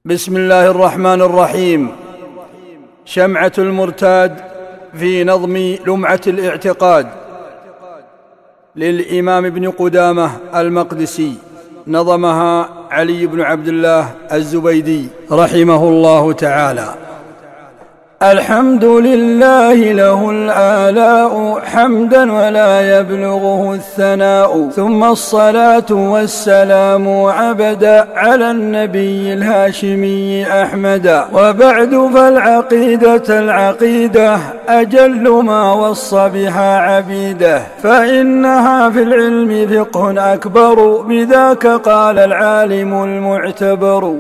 بسم الله الرحمن الرحيم. شمعة المرتاد في نظم لمعة الاعتقاد للإمام ابن قدامة المقدسي، نظمها علي بن عبد الله الزبيدي رحمه الله تعالى. الحمد لله له الآلاء حمدا ولا يبلغه الثناء، ثم الصلاة والسلام عبدا على النبي الهاشمي أحمدا. وبعد فالعقيدة أجل ما وصى بها عبيده، فإنها في العلم فقه أكبر، بذاك قال العالم المعتبر.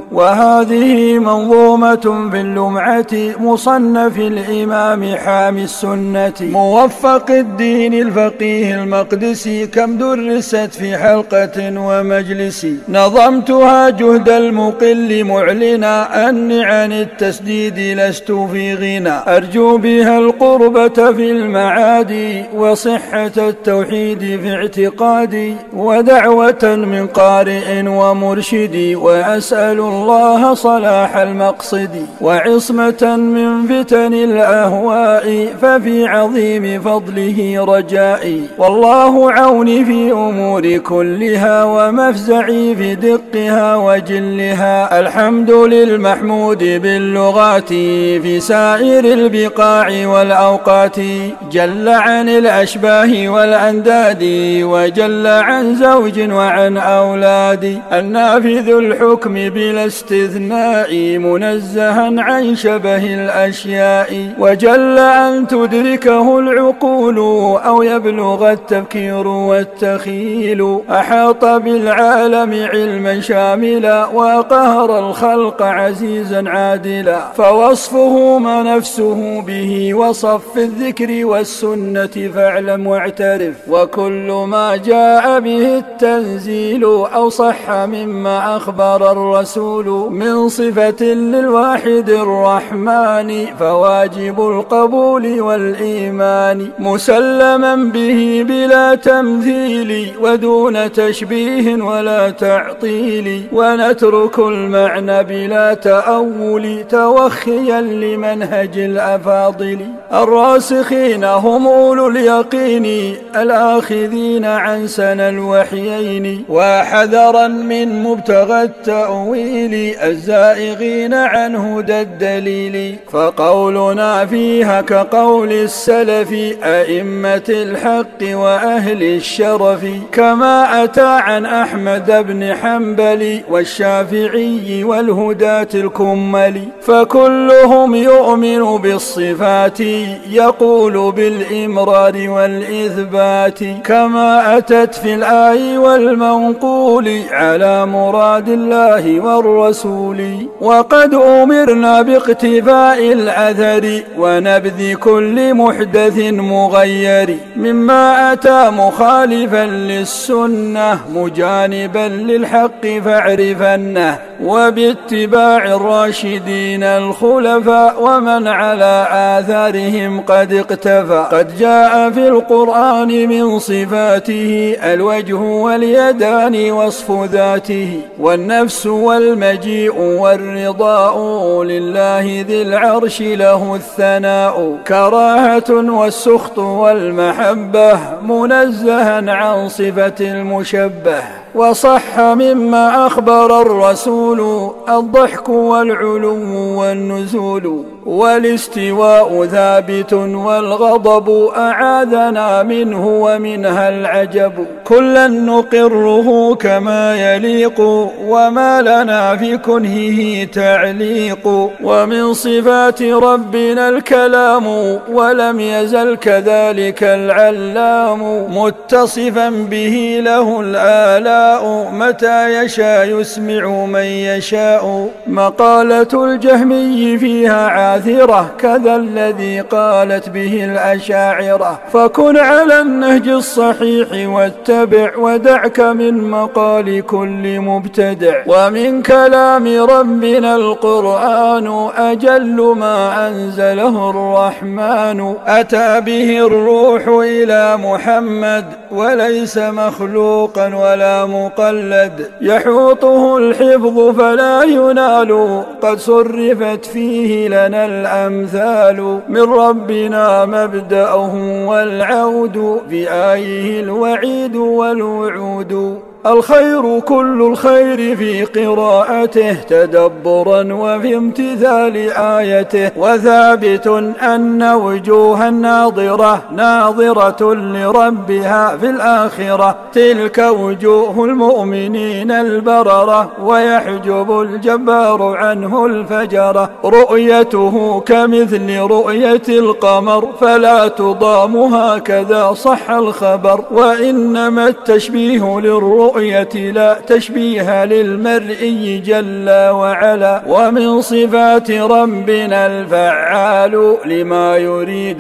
وهذه منظومة في اللمعة مصنف الإمام حامي السنة موفق الدين الفقيه المقدسي، كم درست في حلقة ومجلس. نظمتها جهد المقل معلنا أني عن التسديد لست في غنى، أرجو بها القربة في المعادي وصحة التوحيد في اعتقادي، ودعوة من قارئ ومرشدي، وأسأل الله صلاح المقصد وعصمة من فتن الأهواء، ففي عظيم فضله رجائي، والله عوني في أمور كلها ومفزعي في دقها وجلها. الحمد للمحمود باللغات في سائر البقاع والأوقات، جل عن الأشباه والأنداد وجل عن زوج وعن أولاد، النافذ الحكم بلا استثناء منزها عن شبه الأشياء، وجل أن تدركه العقول أو يبلغ التفكير والتخيل. أحاط بالعالم علما شاملا وقهر الخلق عزيزا عادلا، فوصفه ما نفسه به وصف الذكر والسنة فاعلم واعترف. وكل ما جاء به التنزيل أو صح مما أخبر الرسول من صفة للواحد الرحمن، فواجب القبول والإيمان، مسلما به بلا تمثيل ودون تشبيه ولا تعطيل، ونترك المعنى بلا تأول توخيا لمنهج الأفاضل. الراسخين هم أولو اليقين الآخذين عن سنى الوحيين، وحذرا من مبتغى التأويل الزائغين عن هدى الدليل. فقولنا فيها كقول السلف أئمة الحق وأهل الشرف، كما أتى عن أحمد بن حنبل والشافعي والهداة الكمل، فكلهم يؤمن بالصفات يقول بالإمرار والإثبات، كما أتت في الآي والمنقول على مراد الله والرسول. وقد أمرنا باقتفاء الأثر ونبذ كل محدث مغير، مما أتى مخالفا للسنة مجانبا للحق فاعرفنه، وباتباع الراشدين الخلفاء ومن على آثارهم قد اقتفى. قد جاء في القرآن من صفاته الوجه واليدان وصف ذاته، والنفس والمجيء والرضاء لله ذي العرش له الثناء، كراهة والسخط والمحبة منزها عن صفة المشبه. وصح مما أخبر الرسول الضحك والعلو والنزول، والاستواء ثابت والغضب أعاذنا منه ومنها العجب، كلا نقره كما يليق وما لنا في كنهه تعليق. ومن صفات ربنا الكلام ولم يزل كذلك العلام، متصفا به له الآلاء متى يشاء يسمع من يشاء. مقالة الجهمي فيها عاثرة كذا الذي قالت به الأشاعرة، فكن على النهج الصحيح واتبع ودعك من مقال كل مبتدع. ومن كلام ربنا القرآن أجل ما أنزله الرحمن، أتى به الروح إلى محمد وليس مخلوقا ولا مقلد يحوطه الحفظ فلا ينال، قد صرفت فيه لنا الأمثال، من ربنا مبدأه والعود، بآيه الوعيد والوعود. الخير كل الخير في قراءته تدبرا وفي امتثال آيته، وثابت أن وجوه الناظرة ناظرة لربها في الآخرة، تلك وجوه المؤمنين البررة، ويحجب الجبار عنه الفجرة، رؤيته كمثل رؤية القمر فلا تضام، هكذا صح الخبر، وإنما التشبيه للرؤية لا تشبيه للمرئي جل وعلا، ومن صفات ربنا الفعال، لما يريد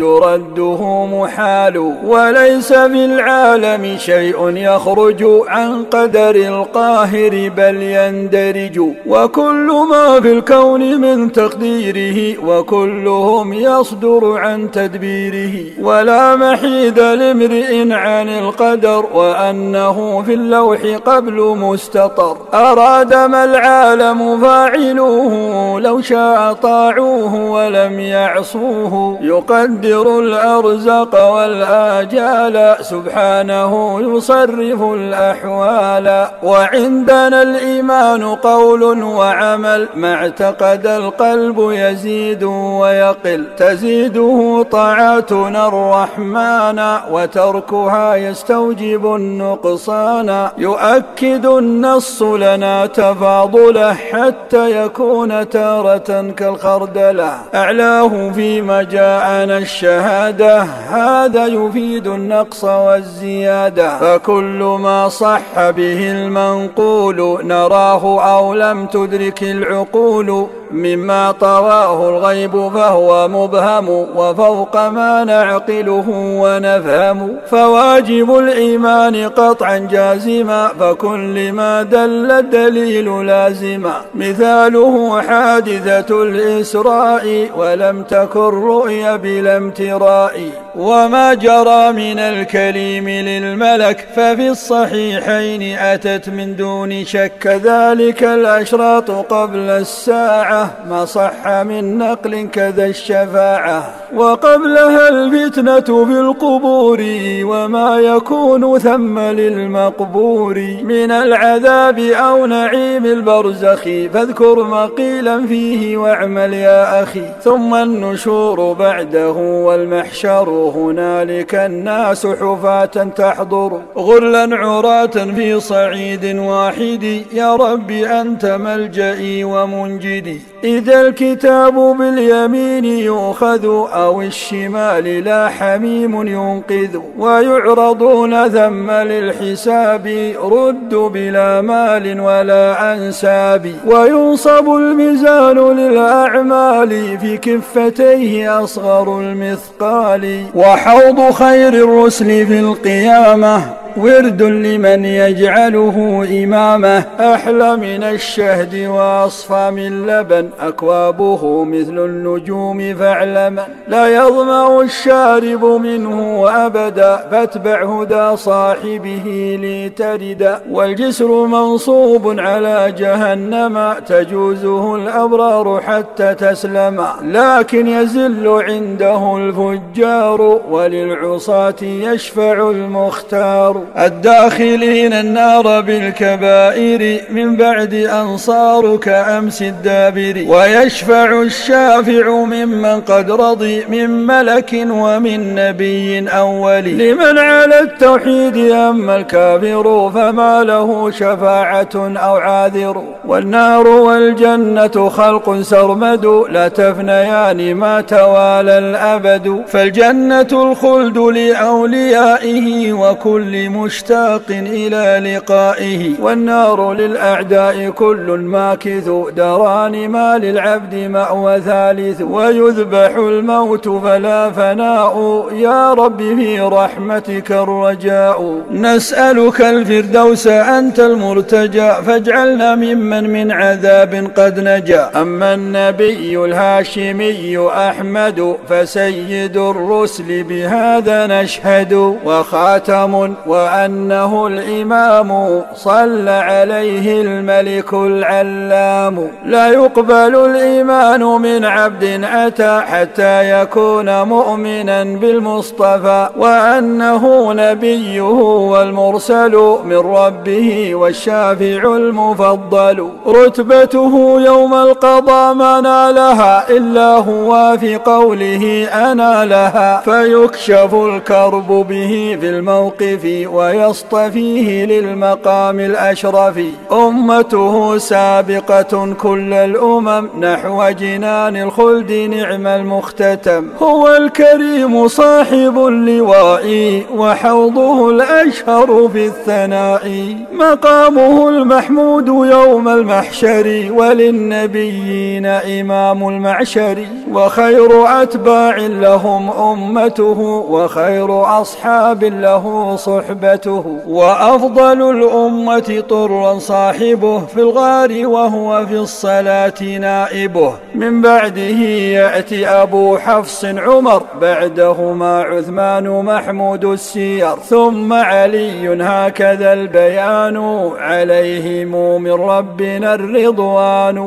رده محال، وليس في العالم شيء يخرج عن قدر القاهر بل يندرج، وكل ما في الكون من تقديره وكلهم يصدر عن تدبيره، ولا محيد لامرئ عن القدر، وأنه في اللوح قبل مستطر، أراد ما العالم فاعلوه، لو شاء طاعوه ولم يعصوه، يقدر الأرزاق والآجال، سبحانه يصرف الأحوال، وعندنا الإيمان قول وعمل، ما اعتقد القلب يزيد ويقل، تزيده طاعاتنا الرحمن، وتركها يستوجب النقصان، يؤكد النص لنا تفاضله، حتى يكون تارة كالخردلة، أعلاه فيما جاءنا الشهادة، هذا يفيد النقص والزيادة، فكل ما صح به المنقول نراه أو لم تدرك العقول، مما طواه الغيب فهو مبهم، وفوق ما نعقله ونفهم، فواجب الإيمان قطعا جازما، فكل ما دل الدليل لازما، مثاله حادثة الإسراء، ولم تكن رؤيا بلا امتراء، وما جرى من الكليم للملك، ففي الصحيحين أتت من دون شك، كذلك الأشراط قبل الساعة، ما صح من نقل كذا الشفاعة، وقبلها الفتنة في القبور، وما يكون ثم للمقبور، من العذاب أو نعيم البرزخ، فاذكر مقيلا فيه واعمل يا أخي، ثم النشور بعده والمحشر، هنالك الناس حفاة تحضر، غرلا عراة في صعيد واحد، يا رب أنت ملجئي ومنجدي، إذا الكتاب باليمين يؤخذ، أو الشمال لا حميم ينقذ، ويعرضون ثم للحساب، رد بلا مال ولا أنساب، وينصب الميزان للأعمال، في كفتيه أصغر المثقال، وحوض خير الرسل في القيامة، ورد لمن يجعله إمامه، أحلى من الشهد وأصفى من لبن، أكوابه مثل النجوم فاعلما، لا يظمأ الشارب منه أبدا، فاتبع هدى صاحبه لتردا، والجسر منصوب على جهنم، تجوزه الأبرار حتى تسلم، لكن يزل عنده الفجار، وللعصاة يشفع المختار، الداخلين النار بالكبائر، من بعد أنصار كأمس الدابر، ويشفع الشافع ممن قد رضي، من ملك ومن نبي أول، لمن على التوحيد أما الكافر، فما له شفاعة أو عاذر، والنار والجنة خلق سرمد، لا تفنيان ما توالى الأبد، فالجنة الخلد لأوليائه، وكل مشتاق إلى لقائه، والنار للأعداء كل ماكث، دران ما للعبد مأوى ثالث، ويذبح الموت فلا فناء، يا رب في رحمتك الرجاء، نسألك الفردوس أنت المرتجى، فاجعلنا ممن من عذاب قد نجا، أما النبي الهاشمي أحمد، فسيد الرسل بهذا نشهد، وخاتم وأنه الإمام صلى عليه الملك العلام. لا يقبل الإيمان من عبد أتى حتى يكون مؤمنا بالمصطفى، وأنه نبيه والمرسل من ربه والشافع المفضل. رتبته يوم القضاء ما نالها إلا هو في قوله أنا لها، فيكشف الكرب به في الموقف ويصطفيه للمقام الأشرف. أمته سابقة كل الأمم نحو جنان الخلد نعم المختتم. هو الكريم صاحب اللواء وحوضه الأشهر في الثناء، مقامه المحمود يوم المحشر وللنبيين إمام المعشر. وخير أتباع لهم أمته وخير أصحاب له صحبته، وأفضل الأمة طرا صاحبه في الغار وهو في الصلاة نائبه. من بعده يأتي أبو حفص عمر، بعدهما عثمان محمود السير، ثم علي هكذا البيان عليهم من ربنا الرضوان.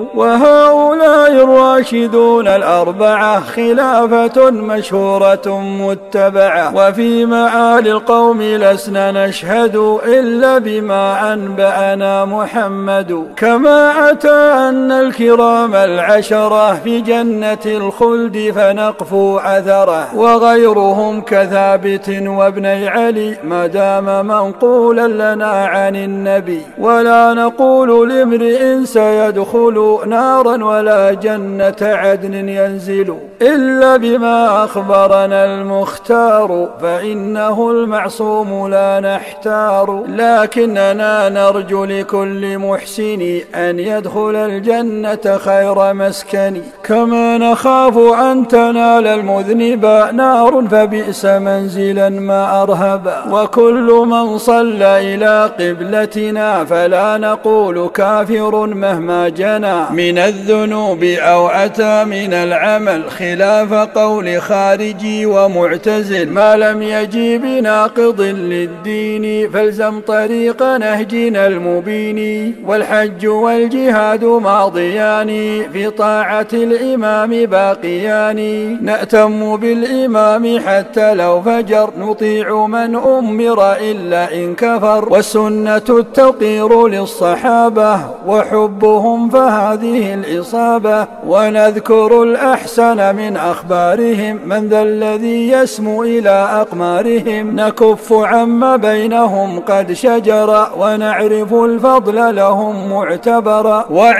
وهؤلاء الراشدون الأربعة خلافة مشهورة متبعة، وفي مآل القوم لسنا نشهد إلا بما أنبأنا محمد. كما أتى أن الكرام العشرة في جنة الخلد فنقفو أثره، وغيرهم كثابت وابني علي ما دام منقولا لنا عن النبي. ولا نقول لامرئ سيدخل نارا ولا جنة عدن ينزل إلا بما أخبرنا المختار، فإنه المعصوم لا نحتار. لكننا نرجو لكل محسن أن يدخل الجنة خير مسكن، كما نخاف أن تنال المذنب نار فبئس منزلا ما أرهبا. وكل من صلى إلى قبلتنا فلا نقول كافر مهما جنى من الذنوب أو أتى من العمل خلاف قول خارجي ومعتزل. ما لم يجي بناقض للدين فالزم طريق نهجنا المبين. والحج والجهاد ماضيان في طاعة الإمام باقيان، نأتم بالإمام حتى لو فجر نطيع من أمر إلا إن كفر. والسنة التوقير للصحابة وحبهم فهذه الإصابة، ونذكر الأحسن من أخبارهم من ذا الذي يسمو إلى أقمارهم. نكف عما بينهم قد شجر ونعرف الفضل لهم معتبرا.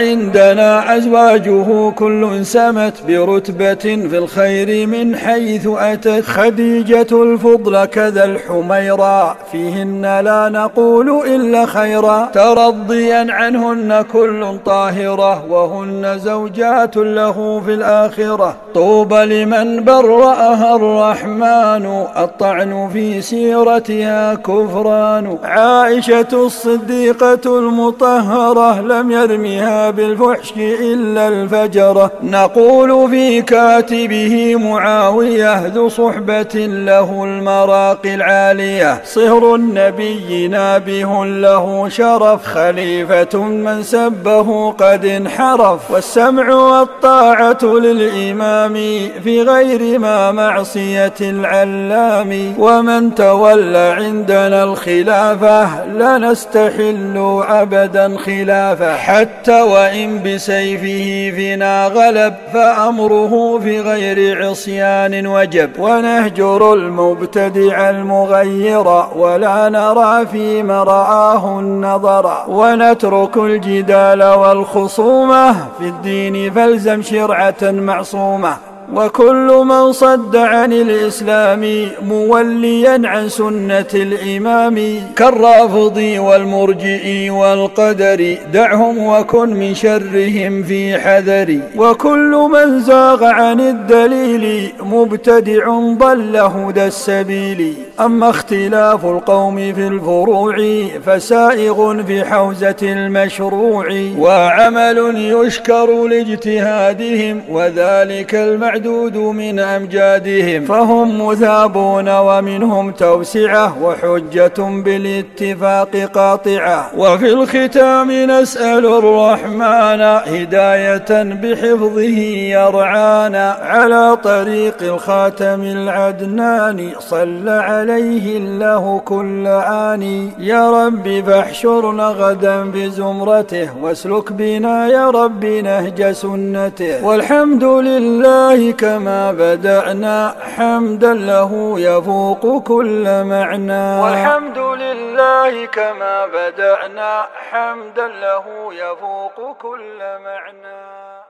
وعندنا أزواجه كل سمت برتبة في الخير من حيث أتت، خديجة الفضل كذا الحميرا فيهن لا نقول إلا خيرا. ترضيا عنهن كل طاهرة وهن زوجات له في الآخرة. طوبى لمن برأها الرحمن الطعن في سيرتها كفران. عائشة الصديقة المطهرة لم يرمها بالفحش إلا الفجرة. نقول في كاتبه معاوية ذو صحبة له المراقي العالية. صهر النبي نابه له شرف خليفة من سبه قد انحرف. والسمع والطاعة للإمام في غير ما معصية العلام. ومن تولى عندنا الخلافة لا نستحل أبدا خلافه، حتى وإن بسيفه فينا غلب فأمره في غير عصيان وجب. ونهجر المبتدع المغير ولا نرى فيما رآه النظر. ونترك الجدال والخصومة في الدين فالزم شرعة معصومة. وكل من صد عن الإسلام موليا عن سنة الإمام كالرافضي والمرجئي والقدر دعهم وكن من شرهم في حذر. وكل من زاغ عن الدليل مبتدع ضل هدى السبيل. أما اختلاف القوم في الفروع فسائغ في حوزة المشروع، وعمل يشكر لاجتهادهم وذلك المعدود من أمجادهم، فهم مثابون ومنهم توسعة وحجة بالاتفاق قاطعة. وفي الختام نسأل الرحمن هداية بحفظه يرعانا على طريق الخاتم العدنان، صلى عليه الله كل آن. يا رب فاحشرنا غدا بزمرته واسلك بنا يا رب نهج سنته. والحمد لله كما بدأنا حمدا له يفوق كل معنى. والحمد لله كما بدأنا حمدا له يفوق كل معنى.